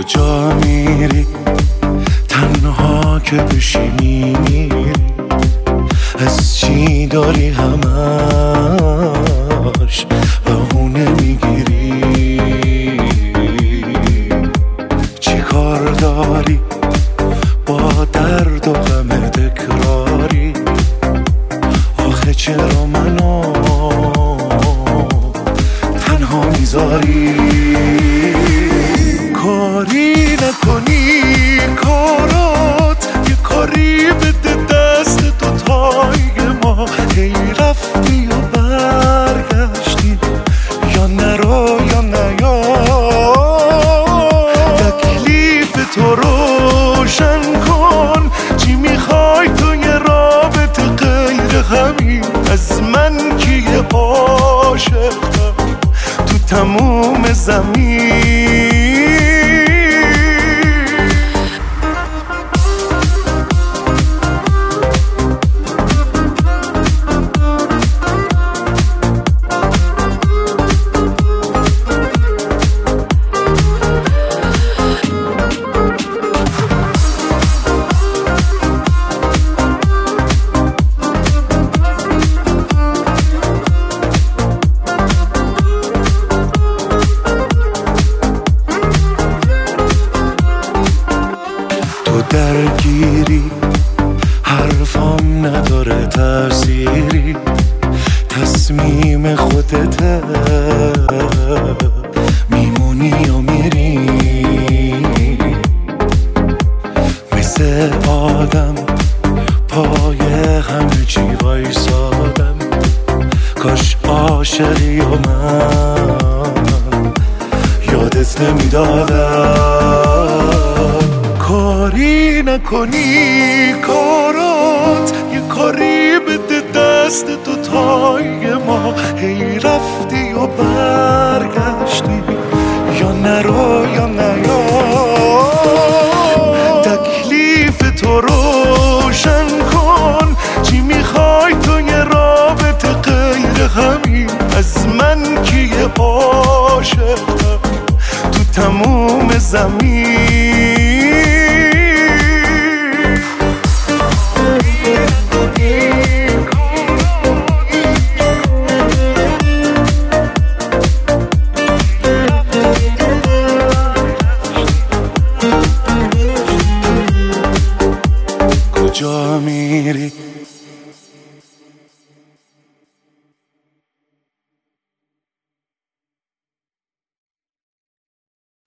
کجا میری تنها که بشینی میری از چی داری همش بهونه میگیری چی کار داری با درد و غم تکراری آخه چرا منو تنها میذاری کاری نکنی کارات یه کاری بده دست دوتای ما هی رفتی و برگشتی یا نرو یا نیا تکلیف تو روشن کن چی میخوای تو یه رابطه غیر همین از من کیه عاشقم تو تموم زمین درگیری حرفام نداره تأثیری تصمیم خودته میمونی یا میری مثل آدم پای همه چی وایسادم کاش عاشقی و من یادت نمیدادم کاری نکنی کارات یه کاری بده دست دوتای ما هی رفتی و برگشتی یا نرو یا نیا تکلیف تو روشن کن چی میخوای تو یه رابطه غیر همین از من کیه عاشقم تو تموم زمین کجا